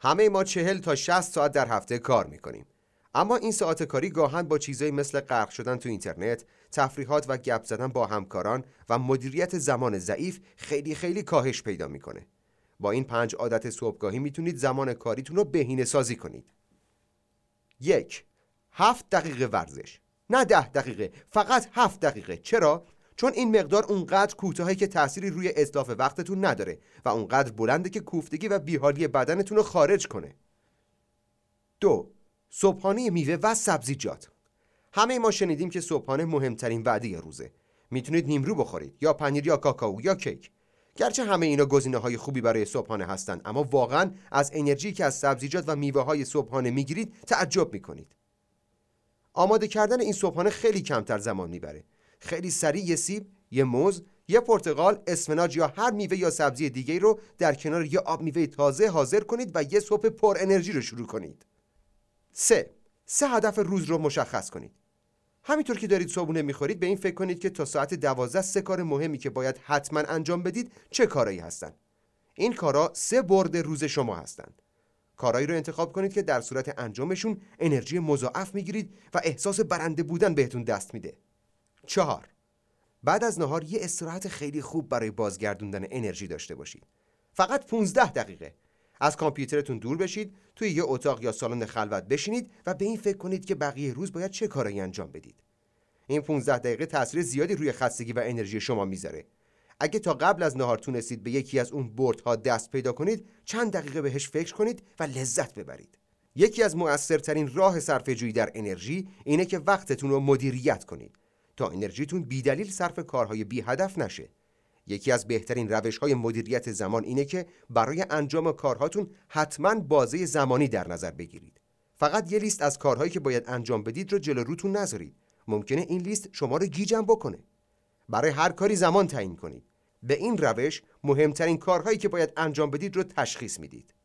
همه ما 40 تا 60 ساعت در هفته کار میکنیم. اما این ساعت کاری گاهن با چیزایی مثل غرق شدن تو اینترنت، تفریحات و گپ زدن با همکاران و مدیریت زمان ضعیف خیلی کاهش پیدا میکنه. با این 5 عادت صبحگاهی میتونید زمان کاریتون رو بهینه سازی کنید. 1. 7 دقیقه ورزش. نه 10 دقیقه، فقط 7 دقیقه. چرا؟ چون این مقدار اونقدر کوتاهه که تأثیری روی اتلاف وقتتون نداره و اونقدر بلنده که کوفتگی و بیحالی بدنتون رو خارج کنه. 2. صبحانه میوه و سبزیجات. همه ما شنیدیم که صبحانه مهمترین وعده روزه. میتونید نیمرو بخورید یا پنیر یا کاکائو یا کیک. گرچه همه اینا گزینه‌های خوبی برای صبحانه هستن، اما واقعاً از انرژی که از سبزیجات و میوه‌های صبحانه میگیرید تعجب میکنید. آماده کردن این صبحانه خیلی کمتر زمان میبره. خیلی سریع یه سیب، یه موز، یه پرتقال، اسفناج یا هر میوه یا سبزی دیگه‌ای رو در کنار یه آب میوه تازه حاضر کنید و یه صبح پر انرژی رو شروع کنید. 3 هدف روز رو مشخص کنید. همینطور که دارید صبحونه میخورید به این فکر کنید که تا ساعت 12 3 کار مهمی که باید حتما انجام بدید چه کارایی هستن. این کارا 3 برد روز شما هستن. کارایی رو انتخاب کنید که در صورت انجامشون انرژی مضاعف میگیرید و احساس برنده بودن بهتون دست میده. 4 بعد از نهار یه استراحت خیلی خوب برای بازگردوندن انرژی داشته باشید. فقط 15 دقیقه. از کامپیوترتون دور بشید، توی یه اتاق یا سالن خلوت بشینید و به این فکر کنید که بقیه روز باید چه کارایی انجام بدید. این 15 دقیقه تاثیر زیادی روی خستگی و انرژی شما میذاره. اگه تا قبل از نهار تونستید به یکی از اون بردها دست پیدا کنید، چند دقیقه بهش فکر کنید و لذت ببرید. یکی از مؤثرترین راه صرفه‌جویی در انرژی اینه که وقتتون رو مدیریت کنید تا انرژیتون بی‌دلیل صرف کارهای بی هدف نشه. یکی از بهترین روش‌های مدیریت زمان اینه که برای انجام کارهاتون حتماً بازه زمانی در نظر بگیرید. فقط یه لیست از کارهایی که باید انجام بدید رو جلو روتون نذارید. ممکنه این لیست شما رو گیجم بکنه. برای هر کاری زمان تعیین کنید. به این روش مهمترین کارهایی که باید انجام بدید رو تشخیص میدید.